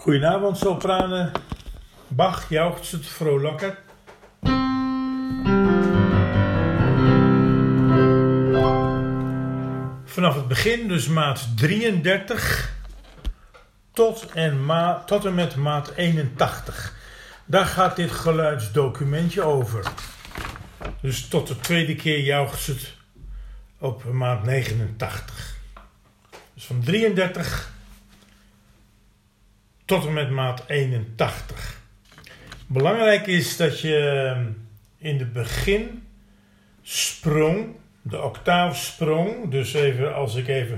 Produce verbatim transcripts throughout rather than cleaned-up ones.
Goedenavond, sopranen. Bach jaucht het vrolijker. Vanaf het begin, dus maat drieëndertig tot en, ma- tot en met maat eenentachtig. Daar gaat dit geluidsdocumentje over. Dus tot de tweede keer jaucht het op maat negenentachtig. Dus van drieëndertig tot en met maat eenentachtig. Belangrijk is dat je in de beginsprong, de octaafsprong, dus even als ik even,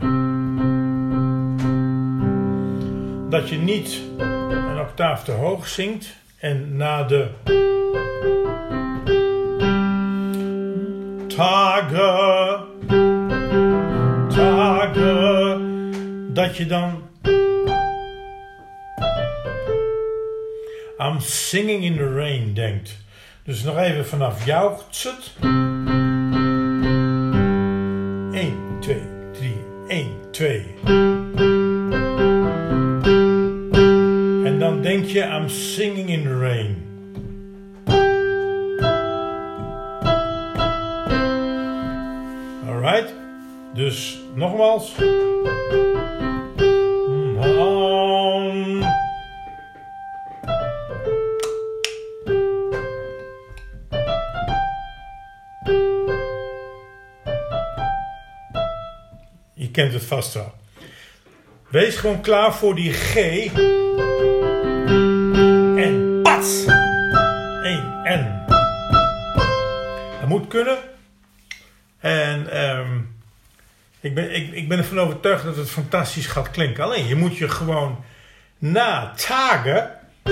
dat je niet een octaaf te hoog zingt en na de tage, tage, dat je dan I'm singing in the rain denkt. Dus nog even vanaf jaucht het. één, twee, drie, één, twee. En dan denk je I'm singing in the rain. Alright. Dus nogmaals. Je kent het vast wel. Wees gewoon klaar voor die G. En pats. één N. Dat moet kunnen. En um, ik, ben, ik, ik ben ervan overtuigd dat het fantastisch gaat klinken. Alleen je moet je gewoon na tage.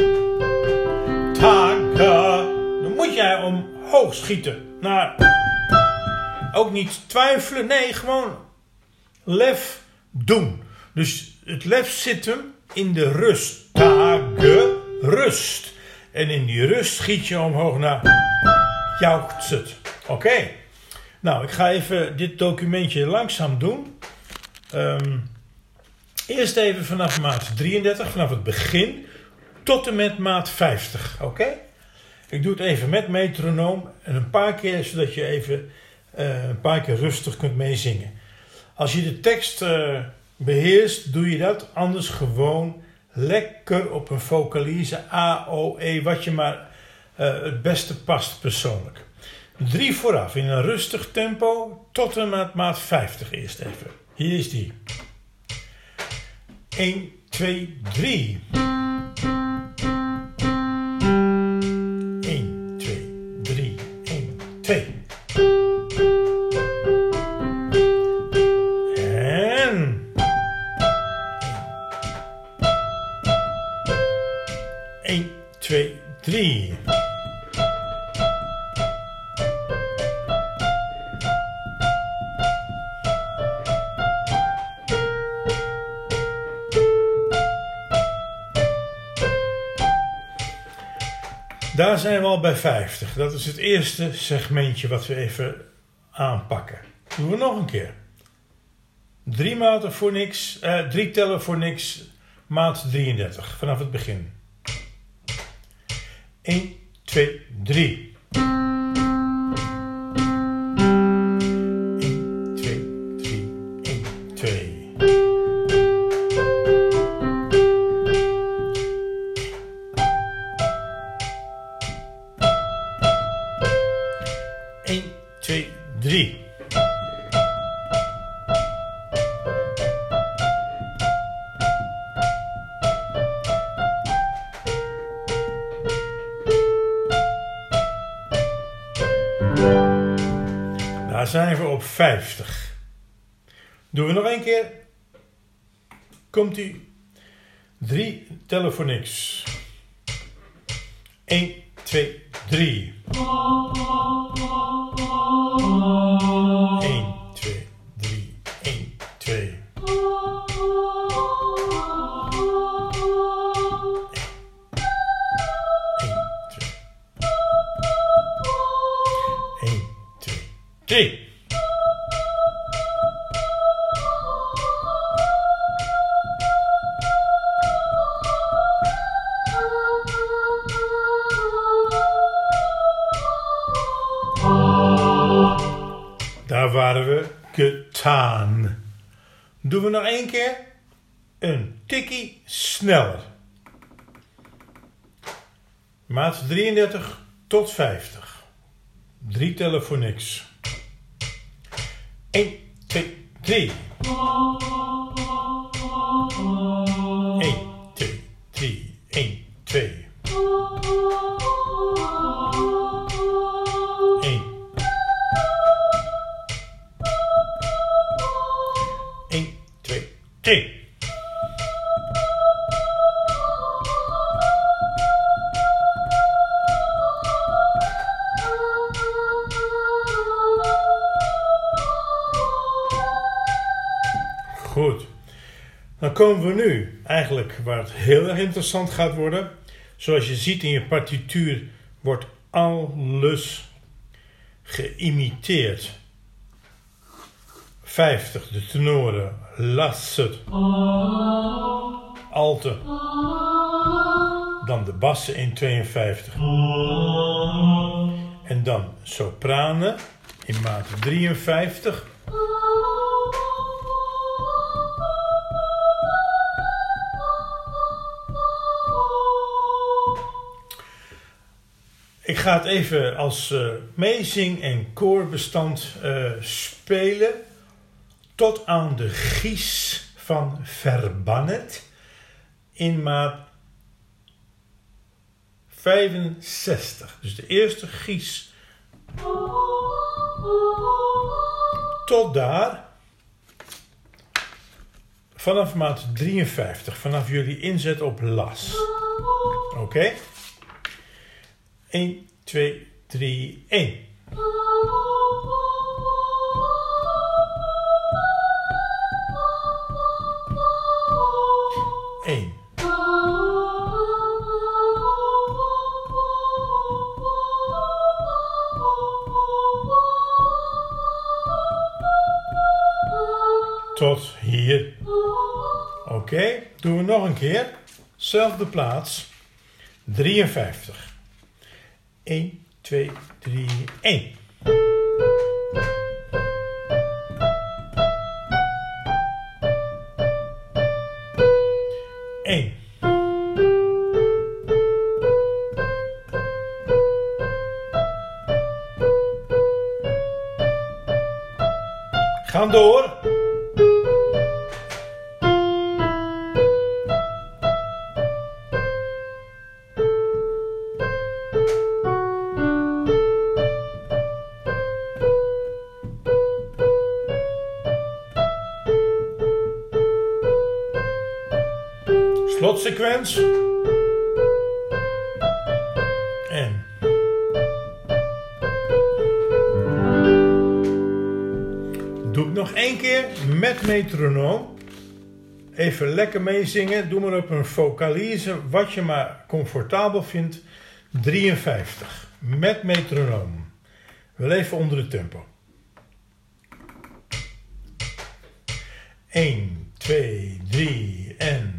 Tage. Dan moet jij omhoog schieten. Nou, ook niet twijfelen. Nee, gewoon lef doen. Dus het lef zit hem in de rust. Tage, rust. En in die rust schiet je omhoog naar jaucht het. Oké. Okay. Nou, ik ga even dit documentje langzaam doen. Um, eerst even vanaf maat drieëndertig, vanaf het begin, tot en met maat vijftig. Oké? Okay? Ik doe het even met metronoom en een paar keer, zodat je even uh, een paar keer rustig kunt meezingen. Als je de tekst uh, beheerst, doe je dat. Anders gewoon lekker op een vocalize, A, O, E, wat je maar uh, het beste past persoonlijk. Drie vooraf in een rustig tempo tot en met maat vijftig eerst even. Hier is die. één, twee, drie. één, twee, drie, één, twee. En één, twee, drie. Daar zijn we al bij vijftig. Dat is het eerste segmentje wat we even aanpakken. Doen we nog een keer. Drie maten voor niks. Eh, drie tellen voor niks. Maat drieëndertig. Vanaf het begin. één, twee, drie. één, twee, drie. één, twee. één, twee, drie. Daar zijn we op vijftig. Doen we nog één keer. Komt-ie. Drie tellen voor niks. één, twee, drie. één, twee, drie, één, twee. één, twee, drie. waren we gedaan. Doen we nog één keer. Een tikkie sneller. Maat drieëndertig tot vijftig. Drie tellen voor niks. één, twee, drie. één, twee, drie. één, twee. één. één, twee, drie. Goed. Dan komen we nu eigenlijk waar het heel erg interessant gaat worden. Zoals je ziet in je partituur wordt alles geïmiteerd. vijftig, de tenoren, lasset, alte. Dan de bassen in tweeënvijftig. En dan sopranen in maat drieënvijftig. Ik ga het even als uh, meezing- en koorbestand uh, spelen tot aan de gies van Verbannet in maat vijfenzestig. Dus de eerste gies tot daar. Vanaf maat drieënvijftig, vanaf jullie inzet op las. Oké? Okay? één, twee, drie, één. één. Tot hier. Oké, okay. Doen we nog een keer. Zelfde plaats. drieënvijftig. één, twee, drie, één. één. Gaan door. Slotsequens. En. Doe het nog één keer met metronoom. Even lekker meezingen. Doe maar op een vocalize, wat je maar comfortabel vindt. drieënvijftig. Met metronoom. Wel even onder het tempo. één, twee, drie en...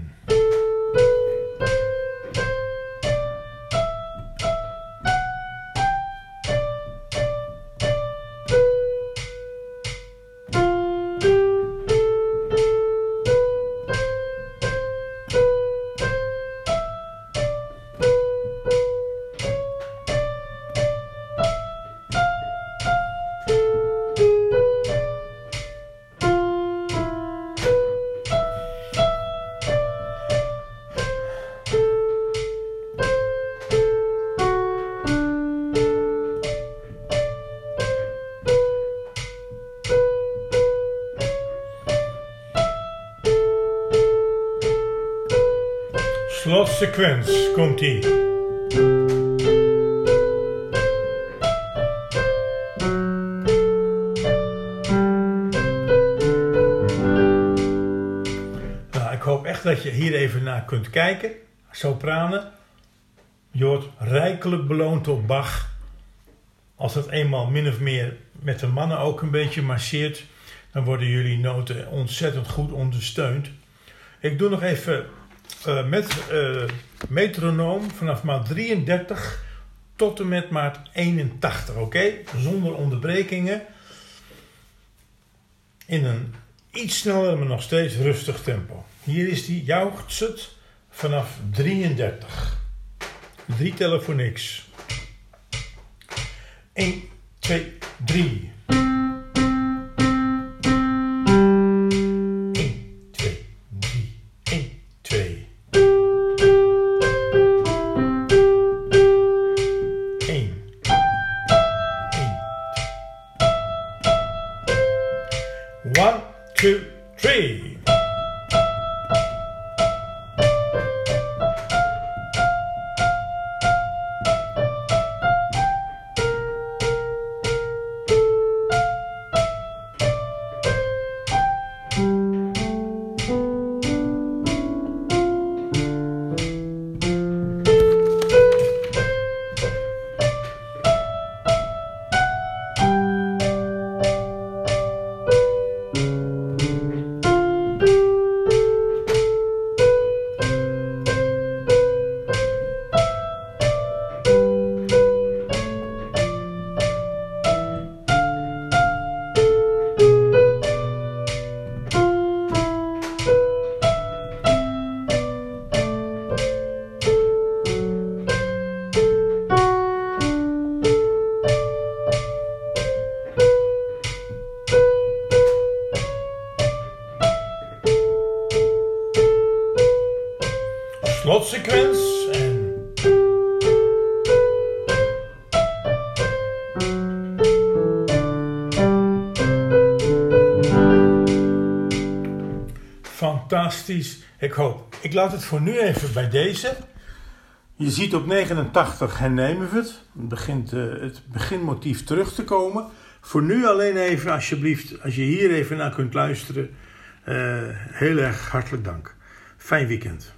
Slotsequens komt ie. Nou, ik hoop echt dat je hier even naar kunt kijken. Sopranen. Je wordt rijkelijk beloond door Bach. Als dat eenmaal min of meer met de mannen ook een beetje marcheert, dan worden jullie noten ontzettend goed ondersteund. Ik doe nog even uh, met uh, metronoom vanaf maat drieëndertig tot en met maat eenentachtig, oké? Okay? Zonder onderbrekingen. in een iets sneller, maar nog steeds rustig tempo. Hier is die Jouwt vanaf drieëndertig. Drie tellen voor niks. één, twee, drie. één, twee, drie. één, twee. één. één. one, two, three. Slotsequens en fantastisch. Ik hoop. Ik laat het voor nu even bij deze. Je ziet op negenentachtig hernemen we het. Het begint uh, het beginmotief terug te komen. Voor nu alleen even alsjeblieft, als je hier even naar kunt luisteren. Uh, heel erg hartelijk dank. Fijn weekend.